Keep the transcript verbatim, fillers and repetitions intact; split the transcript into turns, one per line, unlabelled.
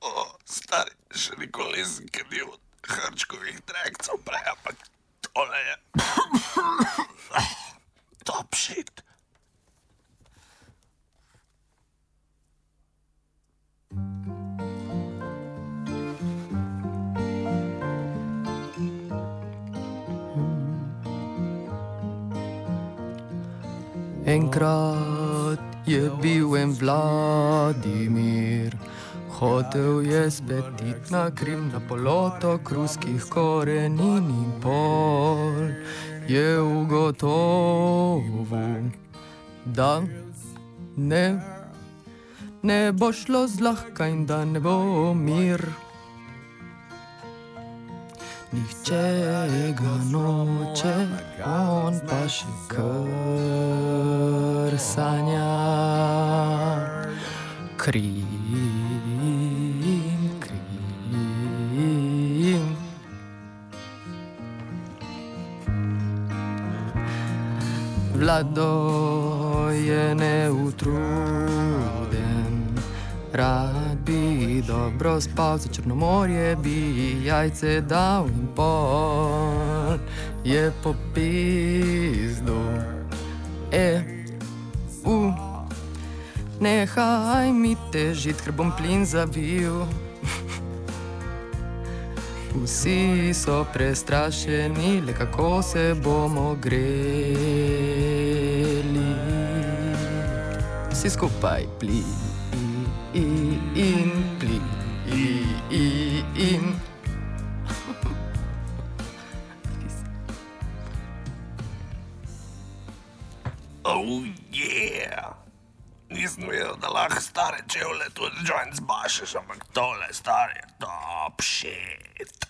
O, stari, še nikoli nisem kadil hrčkovih trekcev prej, ampak tole je top shit.
Enkrat je bil en Vladimir, hotel je spetit na Krim, na polotok ruskih korenin in pol je ugotovil, da ne, ne bo šlo zlahka in da ne bo mir. Nihče ga noče, on pa še kar sanja. Krim, Krim. Vlado je neutruden, rad bi dobro spal, za Črnomorje bi jajce dal in pol je popizdu. E, u, nehaj mi težit, ker bom plin zavil. Vsi so prestrašeni, le kako se bomo greli. Vsi skupaj plin. In pli, in.
Oh yeah! Nisem vedel, da lahko stare čevlje tudi joint zbašeš, ampak tole, stari, top shit.